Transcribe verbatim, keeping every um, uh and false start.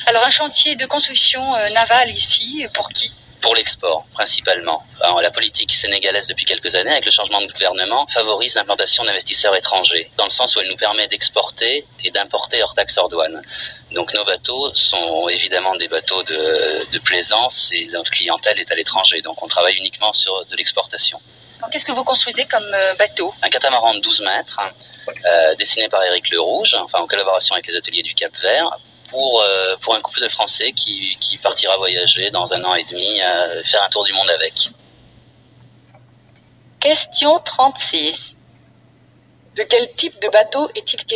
Alors un chantier de construction euh, navale ici, pour qui ? Pour l'export, principalement. Alors, la politique sénégalaise depuis quelques années, avec le changement de gouvernement, favorise l'implantation d'investisseurs étrangers, dans le sens où elle nous permet d'exporter et d'importer hors taxe hors douane. Donc nos bateaux sont évidemment des bateaux de, de plaisance et notre clientèle est à l'étranger. Donc on travaille uniquement sur de l'exportation. Alors, qu'est-ce que vous construisez comme euh, bateau ? Un catamaran de douze mètres, euh, dessiné par Éric Le Rouge, enfin en collaboration avec les ateliers du Cap-Vert, pour, euh, pour un couple de Français qui, qui partira voyager dans un an et demi, euh, faire un tour du monde avec. Question trente-six. De quel type de bateau est-il question ?